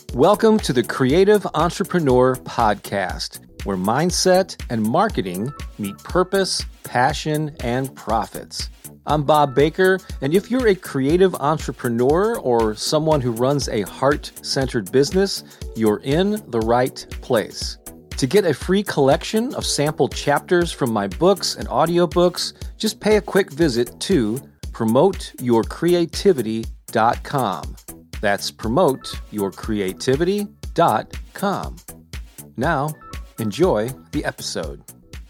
Welcome to the Creative Entrepreneur Podcast, where mindset and marketing meet purpose, passion, and profits. I'm Bob Baker, and if you're a creative entrepreneur or someone who runs a heart-centered business, you're in the right place. To get a free collection of sample chapters from my books and audiobooks, just pay a quick visit to promoteyourcreativity.com. That's promoteyourcreativity.com. Now, enjoy the episode.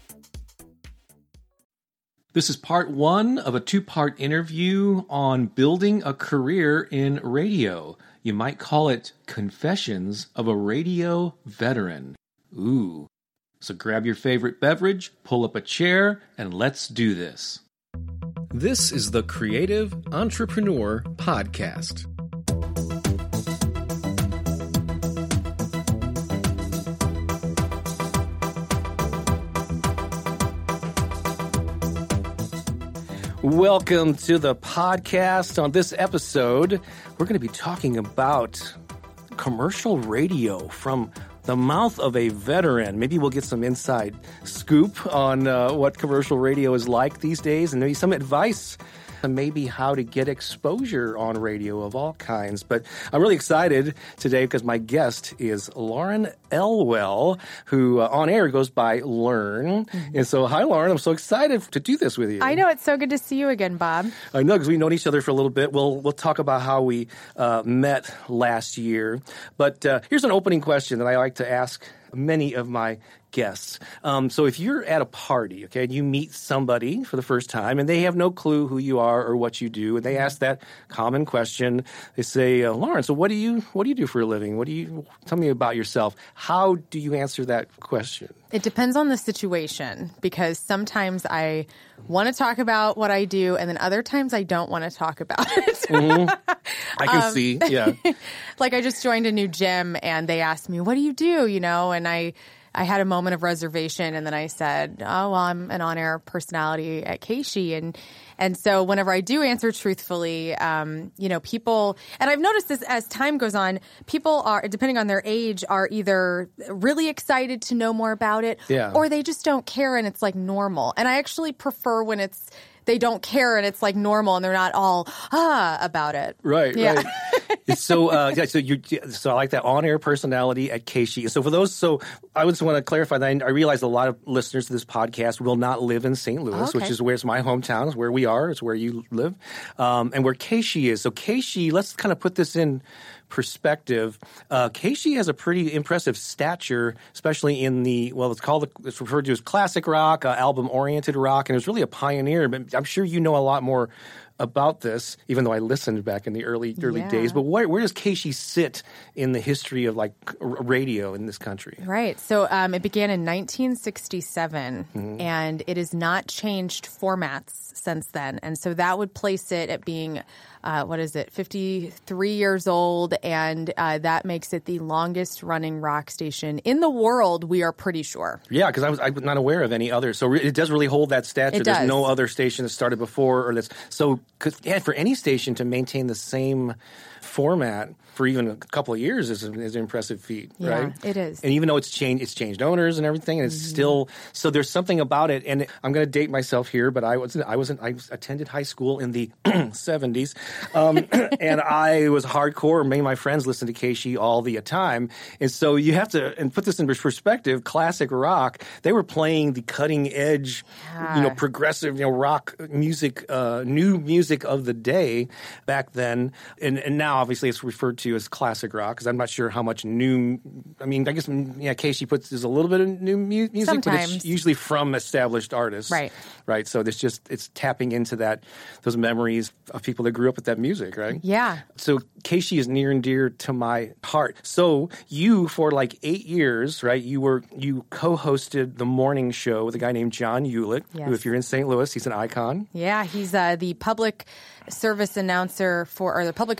This is part one of a two-part interview on building a career in radio. You might call it Confessions of a Radio Veteran. Ooh. So grab your favorite beverage, pull up a chair, and let's do this. This is the Creative Entrepreneur Podcast. Welcome to the podcast. On this episode, we're going to be talking about commercial radio from the mouth of a veteran. Maybe we'll get some inside scoop on what commercial radio is like these days, and maybe some advice on maybe how to get exposure on radio of all kinds. But I'm really excited today because my guest is Lauren Elwell, who on air goes by Learn. Mm-hmm. And so, hi, Lauren. I'm so excited to do this with you. I know. It's so good to see you again, Bob. I know, because we've known each other for a little bit. We'll talk about how we met last year. But here's an opening question that I like to ask many of my guests. So if you're at a party, okay, and you meet somebody for the first time and they have no clue who you are or what you do, and they ask that common question, they say, Lauren, so what do you do for a living? Tell me about yourself. How do you answer that question? It depends on the situation, because sometimes I want to talk about what I do, and then other times I don't want to talk about it. Mm-hmm. I can see, yeah. Like I just joined a new gym, and they asked me, what do you do? And I had a moment of reservation, and then I said, oh, well, I'm an on-air personality at KSHE. And so whenever I do answer truthfully, people, and I've noticed this as time goes on, people are, depending on their age, are either really excited to know more about it, or they just don't care and it's like normal. And I actually prefer when they don't care and it's like normal and they're not all about it. Right, yeah. Right. So I like that on-air personality at KSHE. So for those, I just want to clarify that I realize a lot of listeners to this podcast will not live in St. Louis, which is where it's my hometown, is where we are, it's where you live, and where KSHE is. So KSHE, let's kind of put this in perspective. KSHE has a pretty impressive stature, especially in it's referred to as classic rock, album-oriented rock, and it was really a pioneer. But I'm sure you know a lot more about this, even though I listened back in the early days. But where does KSHE sit in the history of radio in this country? Right. So it began in 1967, and it has not changed formats since then. And so that would place it at being 53 years old, and that makes it the longest running rock station in the world, we are pretty sure. Yeah, because I was not aware of any other. So it does really hold that stature. There's no other station that started before, or for any station to maintain the same format for even a couple of years is an impressive feat, right? Yeah, it is. And even though it's changed owners and everything, and it's still, so there's something about it. And I'm going to date myself here, but I attended high school in the 70s, and I was hardcore. Many of my friends listened to KSHE all the time, and so you have to put this in perspective. Classic rock, they were playing the cutting edge, progressive, rock music, new music of the day back then, and now obviously it's referred to as classic rock, because I'm not sure how much new. I mean, I guess KSHE there's a little bit of new music, sometimes. But it's usually from established artists, right? So it's tapping into those memories of people that grew up with that music, right? Yeah. So KSHE is near and dear to my heart. So you, for 8 years, right? You co-hosted the morning show with a guy named John Hewlett, who, if you're in St. Louis, he's an icon. Yeah, he's the public service announcer or the public address announcer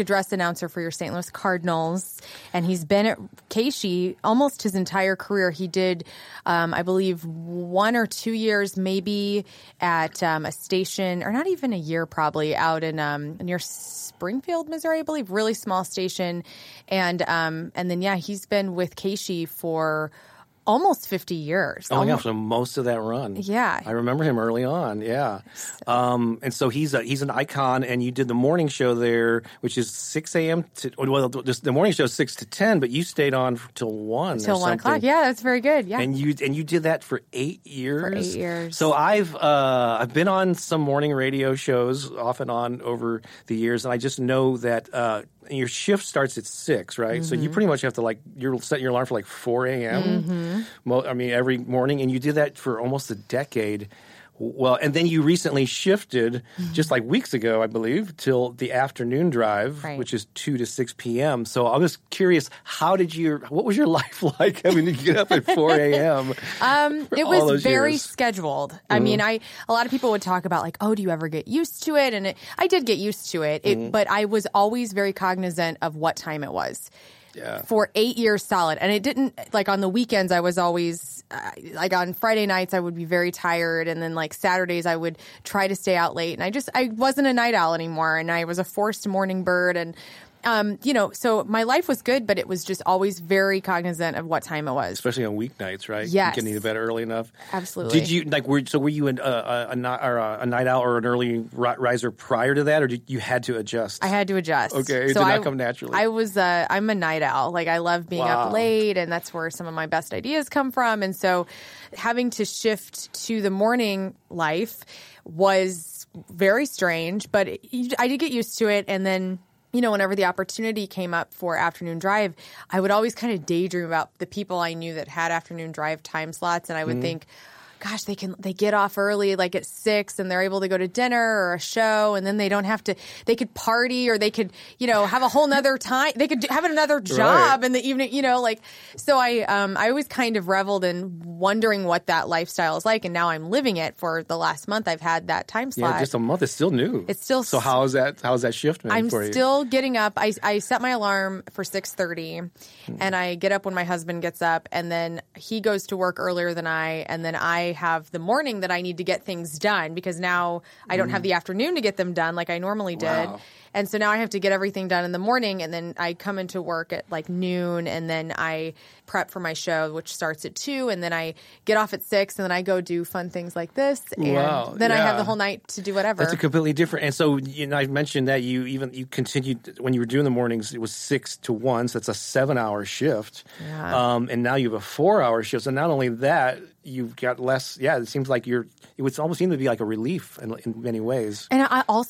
announcer for your St. Louis Cardinals, and he's been at KSHE almost his entire career. He did, I believe, 1 or 2 years maybe at a station, or not even a year probably, out in near Springfield, Missouri, I believe, really small station. And then, yeah, he's been with KSHE for almost 50 years. Oh, yeah, for most of that run. Yeah. I remember him early on, yeah. And so he's an icon, and you did the morning show there, which is 6 a.m. to, well, the morning show is 6 to 10, but you stayed on till 1 Till 1 o'clock, yeah, that's very good, yeah. And you did that for 8 years? For 8 years. So I've been on some morning radio shows off and on over the years, and I just know that your shift starts at 6, right? Mm-hmm. So you pretty much have to you're set your alarm for 4 a.m. Mm-hmm. I mean, every morning, and you did that for almost a decade. Well, and then you recently shifted just weeks ago, I believe, till the afternoon drive, right, which is 2 to 6 p.m. So I was curious, what was your life like having to get up at 4 a.m.? It was very scheduled. Mm-hmm. I mean, a lot of people would talk about oh, do you ever get used to it? And I did get used to it, but I was always very cognizant of what time it was. Yeah. For 8 years solid. And it didn't, on the weekends, I was always, on Friday nights, I would be very tired. And then, Saturdays, I would try to stay out late. And I wasn't a night owl anymore. And I was a forced morning bird. And, so my life was good, but it was just always very cognizant of what time it was. Especially on weeknights, right? Yes. Getting to bed early enough. Absolutely. Did you, were you a night owl or an early riser prior to that, or you had to adjust? I had to adjust. Okay. It did not come naturally. I'm a night owl. I love being up late, and that's where some of my best ideas come from. And so having to shift to the morning life was very strange, but I did get used to it. And then, whenever the opportunity came up for afternoon drive, I would always kind of daydream about the people I knew that had afternoon drive time slots. And I would think, gosh, they get off early, at 6, and they're able to go to dinner or a show, and then they don't have to, they could party, or they could, have a whole nother time. They could have another job in the evening, so I always kind of reveled in wondering what that lifestyle is like. And now I'm living it. For the last month, I've had that time slot. Yeah, just a month. It's still new. It's still. So how's that shift been for you? I'm still getting up. I set my alarm for 6:30, and I get up when my husband gets up, and then he goes to work earlier than I, and then I have the morning that I need to get things done, because now I don't have the afternoon to get them done like I normally did. Wow. And so now I have to get everything done in the morning, and then I come into work at noon, and then I prep for my show, which starts at 2, and then I get off at 6, and then I go do fun things like this, and then I have the whole night to do whatever. That's a completely different. And so I mentioned that you continued when you were doing the mornings. It was 6 to 1, so it's a 7-hour shift. Yeah. And now you have a 4-hour shift. So not only that, you've got less. Yeah, it seems like it would almost seem to be like a relief in many ways. And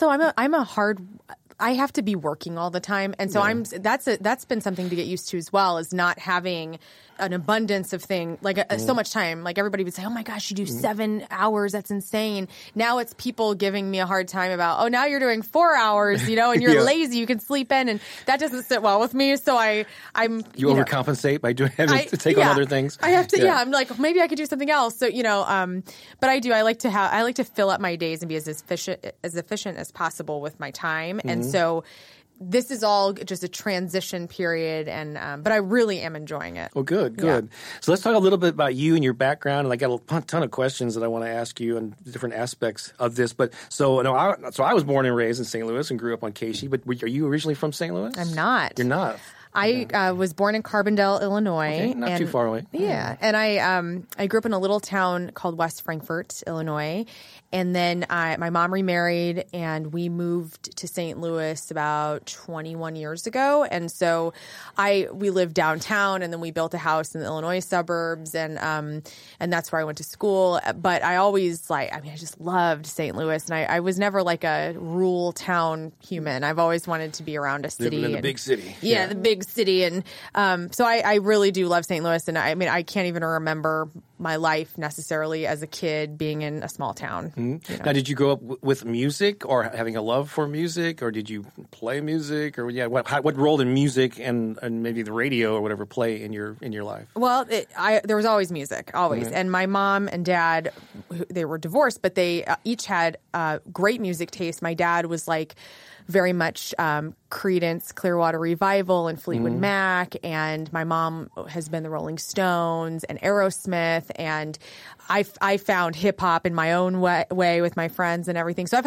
I have to be working all the time, and so that's been something to get used to as well, is not having an abundance of things, so much time. Everybody would say, "Oh my gosh, you do 7 hours? That's insane." Now it's people giving me a hard time about, "Oh, now you're doing 4 hours, and you're lazy. You can sleep in," and that doesn't sit well with me. So I'm you overcompensate by having to take on other things. I have to. Yeah, I'm maybe I could do something else. So but I do. I like to fill up my days and be as efficient as possible with my time, and so this is all just a transition period, and but I really am enjoying it. Well, good. Yeah. So let's talk a little bit about you and your background, and I got a ton of questions that I want to ask you on different aspects of this. But I was born and raised in St. Louis and grew up on KSHE. But are you originally from St. Louis? I'm not. You're not. I was born in Carbondale, Illinois. Okay, not too far away. Yeah, and I grew up in a little town called West Frankfort, Illinois, and then my mom remarried, and we moved to St. Louis about 21 years ago, and so we lived downtown, and then we built a house in the Illinois suburbs, and that's where I went to school. But I always I just loved St. Louis, and I was never a rural town human. I've always wanted to be around a city. Living in the big city. Yeah, the big city, and so I really do love St. Louis, and I can't even remember my life necessarily as a kid being in a small town. Mm-hmm. Now, did you grow up with music, or having a love for music, or did you play music, or what role did music and maybe the radio or whatever play in your life? Well, there was always music, always, and my mom and dad, they were divorced, but they each had great music taste. My dad was very much Creedence Clearwater Revival and Fleetwood Mac, and my mom has been the Rolling Stones and Aerosmith, and I found hip hop in my own way with my friends and everything. So I've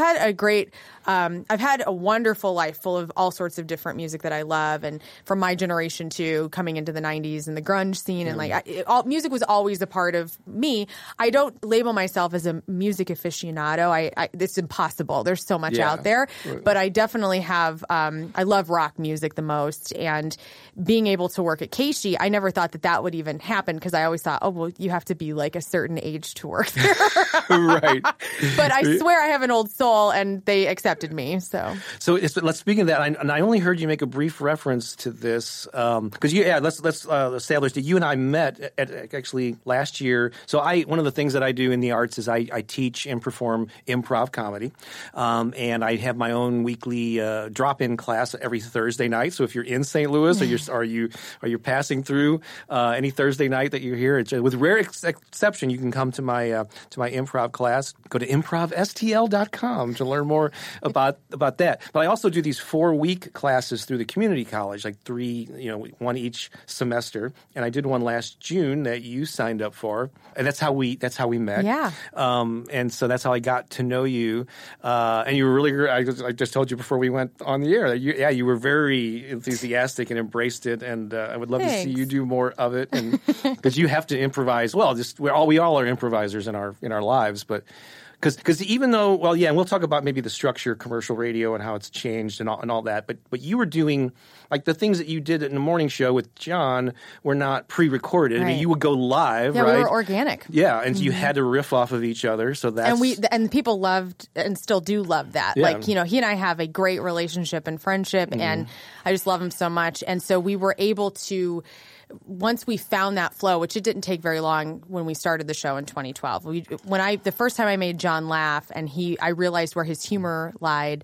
had a wonderful life full of all sorts of different music that I love, and from my generation too, coming into the 90s and the grunge scene, and music was always a part of me. I don't label myself as a music aficionado. It's impossible. There's so much out there, but I definitely have. I love rock music the most, and being able to work at KSHE, I never thought that would even happen, because I always thought, oh well, you have to be like a certain age to work there. Right. But I swear I have an old soul, and they accepted me. So let's speak of that. I only heard you make a brief reference to this because let's establish that you and I met at actually last year. So one of the things that I do in the arts is I teach and perform improv comedy, and I have my own weekly drop-in class every Thursday night. So if you're in St. Louis or you're passing through any Thursday night that you're here, with rare exception, you can come to my improv class. Go to improvstl.com to learn more about that. But I also do these 4-week classes through the community college, like 3, one each semester. And I did one last June that you signed up for, and that's how we met. Yeah. And so that's how I got to know you. And you were really great. I just told you before we went on the air that you were very enthusiastic and embraced it. And I would love to see you do more of it. And because you have to improvise. Well, we all are improvisers in our lives, but. Because even though, and we'll talk about maybe the structure of commercial radio and how it's changed and all that, but you were doing, like the things that you did in the morning show with John were not pre-recorded. Right. I mean, you would go live, right? Yeah, we were organic. Yeah, and you had to riff off of each other, so that's... And people loved and still do love that. Yeah. Like, he and I have a great relationship and friendship, and I just love him so much. And so we were able to... Once we found that flow, which it didn't take very long when we started the show in 2012. The first time I made John laugh and I realized where his humor lied,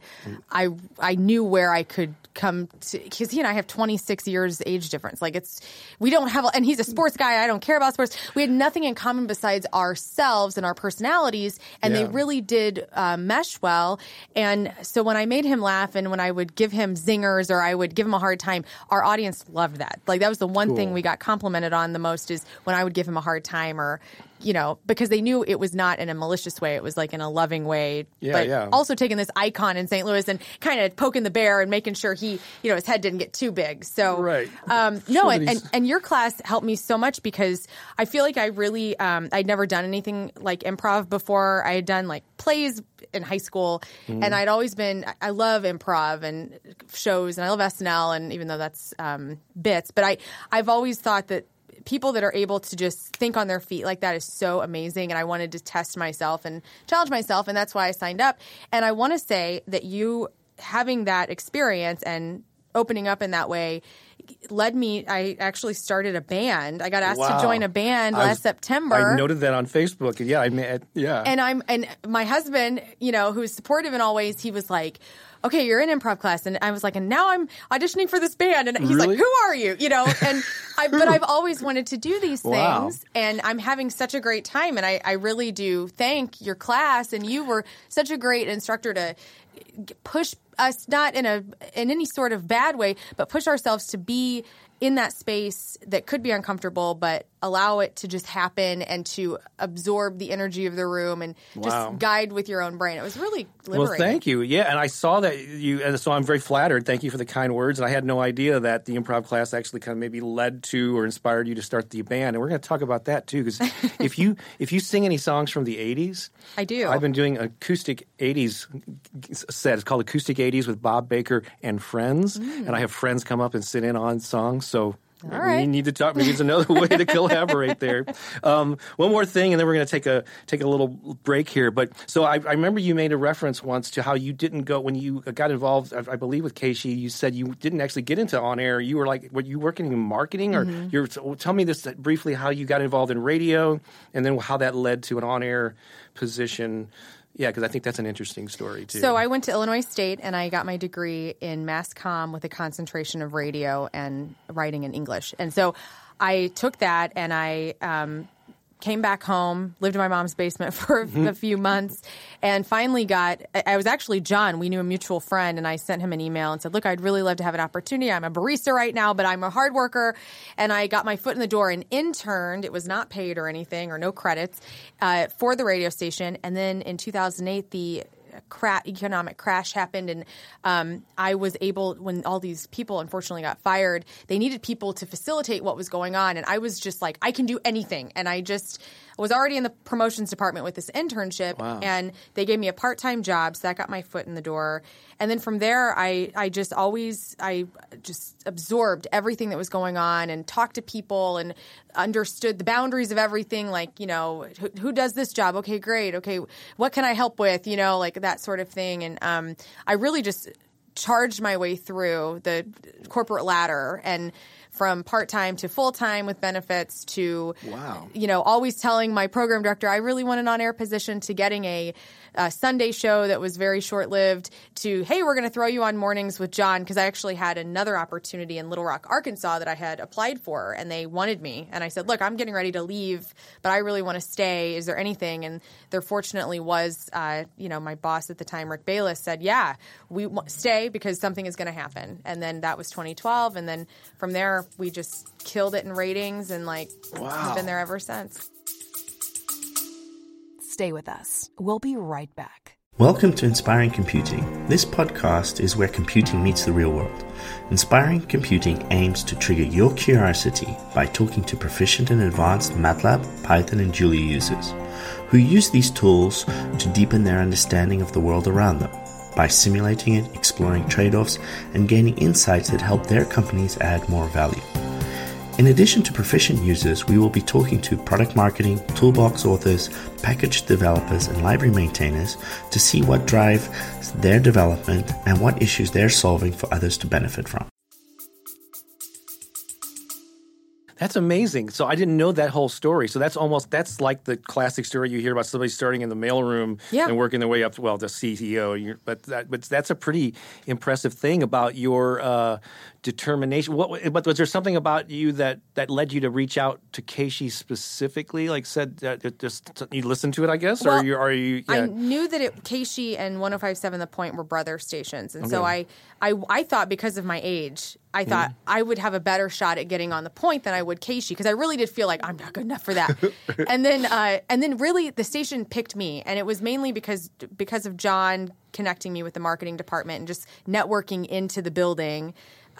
I knew where I could come to, because he and I have 26 years age difference. Like we don't have, and he's a sports guy. I don't care about sports. We had nothing in common besides ourselves and our personalities, and they really did mesh well. And so when I made him laugh, and when I would give him zingers or I would give him a hard time, our audience loved that. Like that was the one thing we got complimented on the most, is when I would give him a hard time, or because they knew it was not in a malicious way. It was like in a loving way. Also taking this icon in St. Louis and kind of poking the bear and making sure he, his head didn't get too big. So, and your class helped me so much, because I feel like I really, I'd never done anything like improv before. I had done like plays in high school, and I love improv and shows, and I love SNL, and even though that's bits, but I've always thought that people that are able to just think on their feet like that is so amazing, and I wanted to test myself and challenge myself, and that's why I signed up. And I want to say that you having that experience and opening up in that way led me. I actually started a band. I got asked to join a band last September. I noted that on Facebook. And my husband, who's supportive in all ways, he was like, okay, you're in improv class. And I was like, and now I'm auditioning for this band. And he's like, who are you? And but I've always wanted to do these things, and I'm having such a great time. And I really do thank your class, and you were such a great instructor to push us, not in any sort of bad way, but push ourselves to be in that space that could be uncomfortable, but allow it to just happen and to absorb the energy of the room and just guide with your own brain. It was really liberating. Well, thank you. Yeah, and I saw that and so I'm very flattered. Thank you for the kind words. And I had no idea that the improv class actually kind of maybe led to or inspired you to start the band. And we're going to talk about that too, because if you sing any songs from the 80s, I do. I've been doing acoustic 80s set. It's called Acoustic 80s with Bob Baker and Friends, and I have friends come up and sit in on songs. So we need to talk. Maybe it's another way to collaborate there. One more thing, and then we're going to take a little break here. But so I remember you made a reference once to how you didn't go when you got involved. I believe with KSHE, you said you didn't actually get into on air. You were like, were you working in marketing, or tell me this briefly how you got involved in radio, and then how that led to an on air position. Yeah, because I think that's an interesting story, too. So I went to Illinois State, and I got my degree in mass comm with a concentration of radio and writing in English. And so I took that, and I came back home, lived in my mom's basement for a few months, and finally I was actually John. We knew a mutual friend, and I sent him an email and said, look, I'd really love to have an opportunity. I'm a barista right now, but I'm a hard worker. And I got my foot in the door and interned. It was not paid or anything or no credits for the radio station. And then in 2008, the economic crash happened, and I was able, when all these people unfortunately got fired, they needed people to facilitate what was going on, and I was just like, I can do anything. And I just was already in the promotions department with this internship, and they gave me a part-time job, so that got my foot in the door. And then from there, I just absorbed everything that was going on and talked to people and understood the boundaries of everything, like, who does this job? Okay, great. Okay, what can I help with? Like that sort of thing. And I really just charged my way through the corporate ladder, and from part-time to full-time with benefits to, always telling my program director I really want an on-air position, to getting a Sunday show that was very short-lived, to, hey, we're going to throw you on mornings with John, because I actually had another opportunity in Little Rock, Arkansas that I had applied for, and they wanted me. And I said, look, I'm getting ready to leave, but I really want to stay. Is there anything? And there fortunately was, my boss at the time, Rick Bayless, said, yeah, stay because something is going to happen. And then that was 2012. And then from there, we just killed it in ratings, and have been there ever since. Stay with us. We'll be right back. Welcome to Inspiring Computing. This podcast is where computing meets the real world. Inspiring Computing aims to trigger your curiosity by talking to proficient and advanced MATLAB, Python, and Julia users who use these tools to deepen their understanding of the world around them by simulating it, exploring trade-offs, and gaining insights that help their companies add more value. In addition to proficient users, we will be talking to product marketing, toolbox authors, package developers, and library maintainers to see what drives their development and what issues they're solving for others to benefit from. That's amazing. So I didn't know that whole story. So that's like the classic story you hear about somebody starting in the mailroom and working their way up to, the CEO. But that's a pretty impressive thing about your determination. But was there something about you that led you to reach out to KSHE specifically? Like said, just you listened to it, I guess, well, or are you? Yeah. I knew that KSHE and 105.7 The Point were brother stations, and so I thought, because of my age, I thought I would have a better shot at getting on The Point than I would KSHE, because I really did feel like I'm not good enough for that. and then really the station picked me, and it was mainly because of John connecting me with the marketing department and just networking into the building.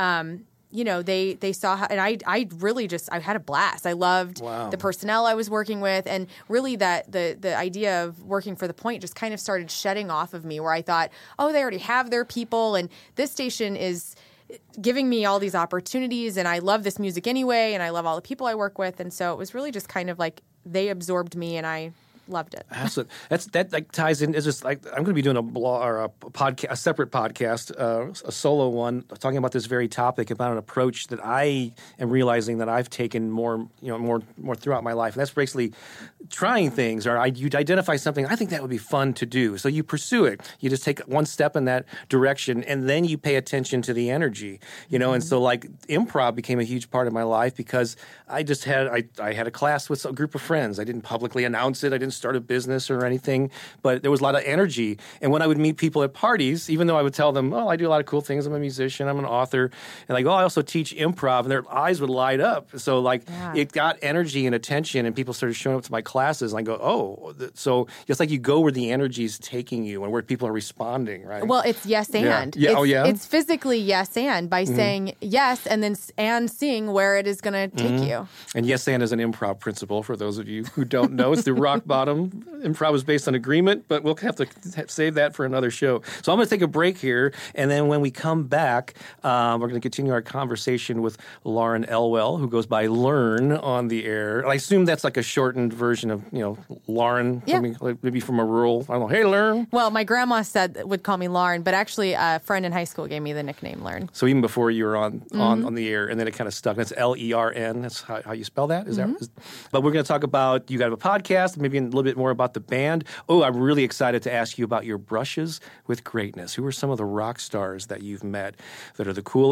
They saw how, and I really I had a blast. I loved the personnel I was working with, and really that the idea of working for The Point just kind of started shedding off of me, where I thought, oh, they already have their people, and this station is giving me all these opportunities, and I love this music anyway, and I love all the people I work with, and so it was really just kind of like they absorbed me, and I loved it. Absolutely. That ties in. It's just like I'm going to be doing a blog or a podcast, a separate podcast, a solo one, talking about this very topic, about an approach that I am realizing that I've taken more throughout my life, and that's basically trying things. Or you'd identify something, I think that would be fun to do, so you pursue it. You just take one step in that direction, and then you pay attention to the energy. And so like improv became a huge part of my life, because I just had I had a class with a group of friends. I didn't publicly announce it. I didn't start a business or anything, but there was a lot of energy. And when I would meet people at parties, even though I would tell them, I do a lot of cool things. I'm a musician. I'm an author. And I also teach improv, and their eyes would light up. So it got energy and attention, and people started showing up to my classes, and I go, so it's like you go where the energy is taking you and where people are responding, right? Well, it's yes and. Yeah. It's physically yes and by saying yes and then seeing where it is going to take you. And yes and is an improv principle for those of you who don't know. It's the rock bottom. Improv is based on agreement, but we'll have to save that for another show. So I'm going to take a break here, and then when we come back, we're going to continue our conversation with Lauren Elwell, who goes by Learn on the air. I assume that's like a shortened version of, Lauren, maybe from a rural, I don't know, hey, Learn. Well, my grandma would call me Lauren, but actually a friend in high school gave me the nickname Learn. So even before you were on the air, and then it kind of stuck. That's Lern. That's how you spell that? Is that? But we're going to talk about, you got a podcast, maybe a little bit more about the band. I'm really excited to ask you about your brushes with greatness. Who are some of the rock stars that you've met that are the coolest?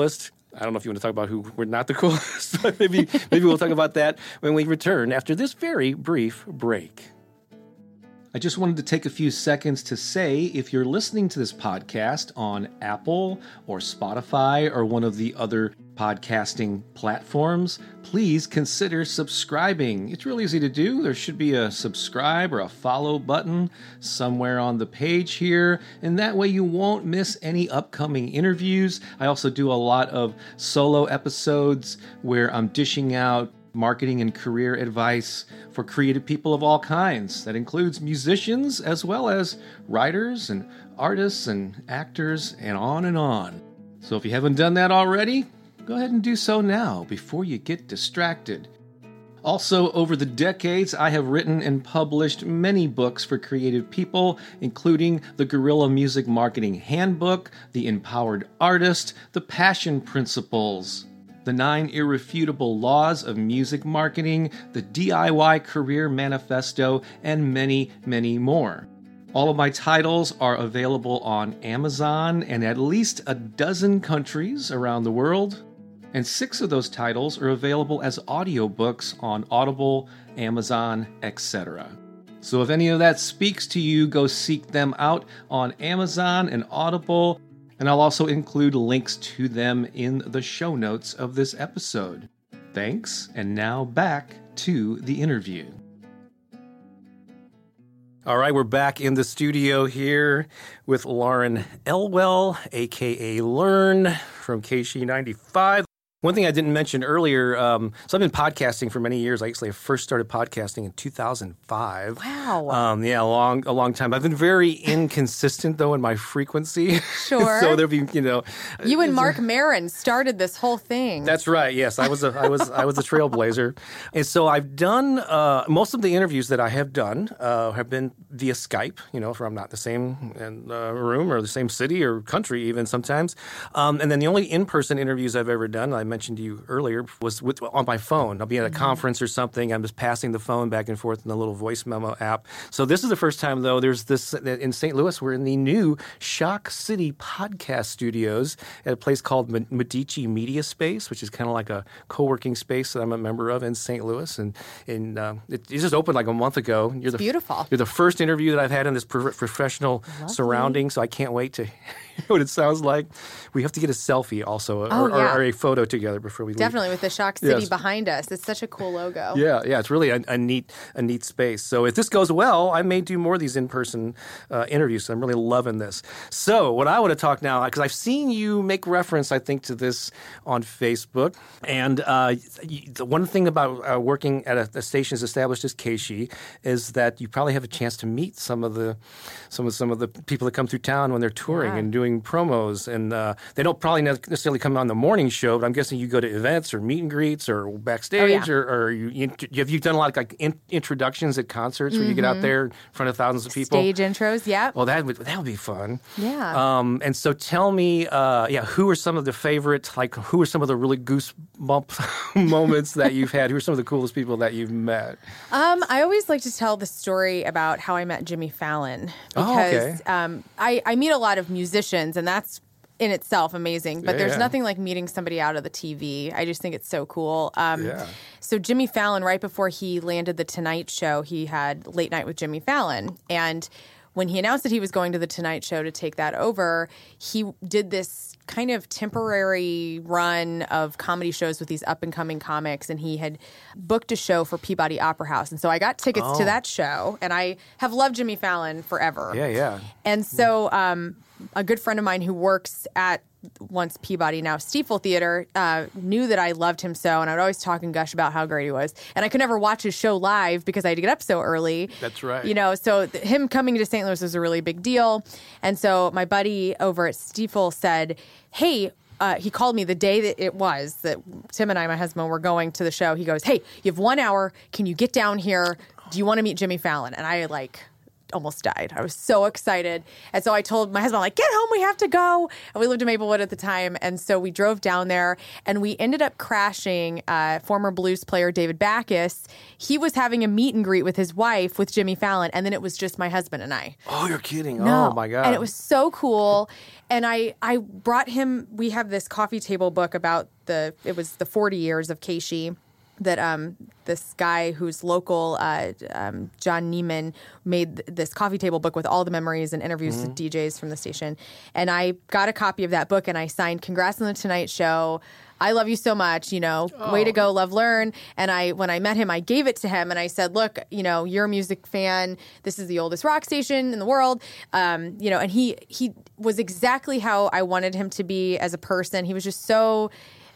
I don't know if you want to talk about who we're not the coolest, but maybe we'll talk about that when we return after this very brief break. I just wanted to take a few seconds to say, if you're listening to this podcast on Apple or Spotify or one of the other podcasting platforms, please consider subscribing. It's really easy to do. There should be a subscribe or a follow button somewhere on the page here, and that way you won't miss any upcoming interviews. I also do a lot of solo episodes where I'm dishing out marketing and career advice for creative people of all kinds. That includes musicians as well as writers and artists and actors and on and on. So if you haven't done that already, go ahead and do so now before you get distracted. Also, over the decades, I have written and published many books for creative people, including the Guerrilla Music Marketing Handbook, The Empowered Artist, The Passion Principles, The 9 Irrefutable Laws of Music Marketing, the DIY Career Manifesto, and many, many more. All of my titles are available on Amazon in at least a dozen countries around the world, and 6 of those titles are available as audiobooks on Audible, Amazon, etc. So if any of that speaks to you, go seek them out on Amazon and Audible. And I'll also include links to them in the show notes of this episode. Thanks, and now back to the interview. All right, we're back in the studio here with Lauren Elwell, a.k.a. Learn from KC95. One thing I didn't mention earlier, so I've been podcasting for many years. I first started podcasting in 2005. Wow. Yeah, a long time. I've been very inconsistent, though, in my frequency. Sure. So there'll be, You and Mark Maron started this whole thing. That's right. Yes, I was a trailblazer, and so I've done most of the interviews that I have done have been via Skype. If I'm not in the same room or the same city or country, even sometimes. And then the only in-person interviews I've ever done, I mentioned to you earlier, was on my phone. I'll be at a conference or something. I'm just passing the phone back and forth in the little voice memo app. So this is the first time, though, there's this in St. Louis. We're in the new Shock City podcast studios at a place called Medici Media Space, which is kind of like a co-working space that I'm a member of in St. Louis. And it just opened like a month ago. It's beautiful. You're the first interview that I've had in this professional surrounding, so I can't wait to hear what it sounds like. We have to get a selfie also, or a photo together before we leave. Definitely, with the Shock City behind us. It's such a cool logo. Yeah, it's really a neat space. So if this goes well, I may do more of these in-person interviews. So I'm really loving this. So what I want to talk now, because I've seen you make reference, I think, to this on Facebook. And the one thing about working at a station as established as KC is that you probably have a chance to meet some of the people that come through town when they're touring and doing promos. And they don't probably necessarily come on the morning show, but I'm guessing you go to events or meet and greets or backstage, or have you done a lot of introductions at concerts where you get out there in front of thousands of people? Stage intros, yeah. Well, that would be fun. Yeah. And so tell me, who are some of the favorites? Who are some of the really goosebump moments that you've had? Who are some of the coolest people that you've met? I always like to tell the story about how I met Jimmy Fallon because I meet a lot of musicians, and that's in itself amazing, but there's nothing like meeting somebody out of the TV. I just think it's so cool. So Jimmy Fallon, right before he landed The Tonight Show, he had Late Night with Jimmy Fallon. And when he announced that he was going to The Tonight Show to take that over, he did this kind of temporary run of comedy shows with these up-and-coming comics, and he had booked a show for Peabody Opera House. And so I got tickets to that show, and I have loved Jimmy Fallon forever. Yeah. And so a good friend of mine who works at once Peabody, now Stiefel Theater, knew that I loved him so, and I would always talk and gush about how great he was. And I could never watch his show live because I had to get up so early. That's right. So him coming to St. Louis was a really big deal. And so my buddy over at Stiefel said, hey, he called me the day that it was that Tim and I, my husband, were going to the show. He goes, hey, you have 1 hour. Can you get down here? Do you want to meet Jimmy Fallon? And I almost died. I was so excited. And so I told my husband, like, get home, we have to go. And we lived in Maplewood at the time. And so we drove down there and we ended up crashing former blues player David Backus. He was having a meet and greet with his wife, with Jimmy Fallon. And then it was just my husband and I. Oh, you're kidding. No. Oh, my God. And it was so cool. And I brought him, we have this coffee table book about it was the 40 years of KSHE. That this guy who's local, John Neiman, made this coffee table book with all the memories and interviews with DJs from the station. And I got a copy of that book and I signed, "Congrats on the Tonight Show. I love you so much, way to go, love, learn." And when I met him, I gave it to him and I said, "Look, you're a music fan. This is the oldest rock station in the world." And he was exactly how I wanted him to be as a person. He was just so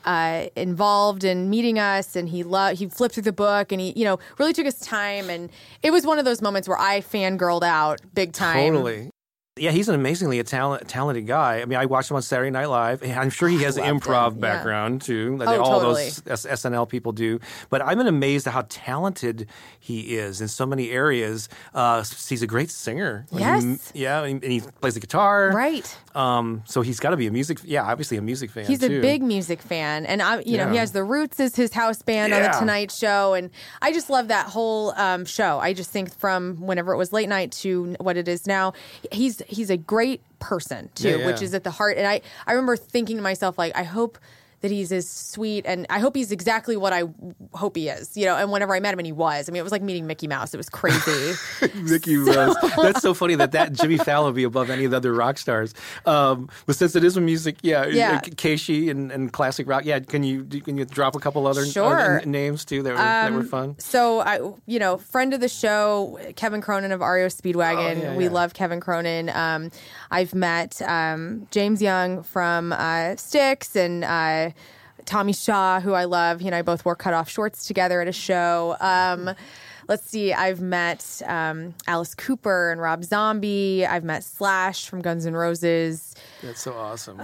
involved in meeting us, and he flipped through the book, and he really took his time, and it was one of those moments where I fangirled out big time. Totally. Yeah, he's an amazingly talented guy. I mean, I watched him on Saturday Night Live. I'm sure he has an improv background, too. That all totally. Those SNL people do. But I've been amazed at how talented he is in so many areas. He's a great singer. Yes. And he plays the guitar. Right. So he's got to be obviously a music fan, He's too. a big music fan. And, he has The Roots as his house band on The Tonight Show. And I just love that whole show. I just think from whenever it was late night to what it is now, he's a great person too, which is at the heart. And I remember thinking to myself, like, I hope that he's as sweet, and I hope he's exactly what I hope he is, and whenever I met him, and he was. I mean, it was like meeting Mickey Mouse. It was crazy. Mickey Mouse. That's so funny that Jimmy Fallon would be above any of the other rock stars. But since it is a music, KSHE and classic rock, can you drop a couple other names too that were fun? So, friend of the show, Kevin Cronin of REO Speedwagon. We love Kevin Cronin. I've met James Young from Styx, and Tommy Shaw, who I love. He and I both wore cutoff shorts together at a show. Let's see. I've met Alice Cooper and Rob Zombie. I've met Slash from Guns N' Roses. That's so awesome.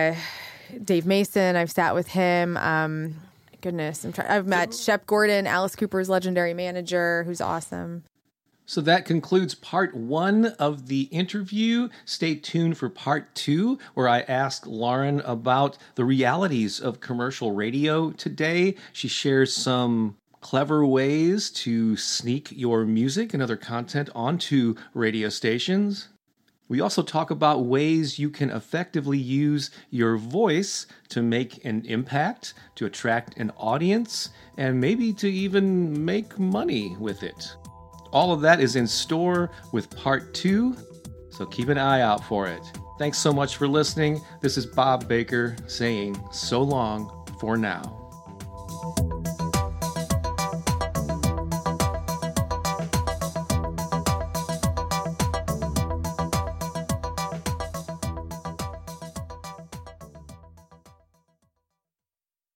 Dave Mason. I've sat with him. Goodness, I've met Shep Gordon, Alice Cooper's legendary manager, who's awesome. So that concludes part 1 of the interview. Stay tuned for part 2, where I ask Lauren about the realities of commercial radio today. She shares some clever ways to sneak your music and other content onto radio stations. We also talk about ways you can effectively use your voice to make an impact, to attract an audience, and maybe to even make money with it. All of that is in store with part 2, so keep an eye out for it. Thanks so much for listening. This is Bob Baker saying so long for now.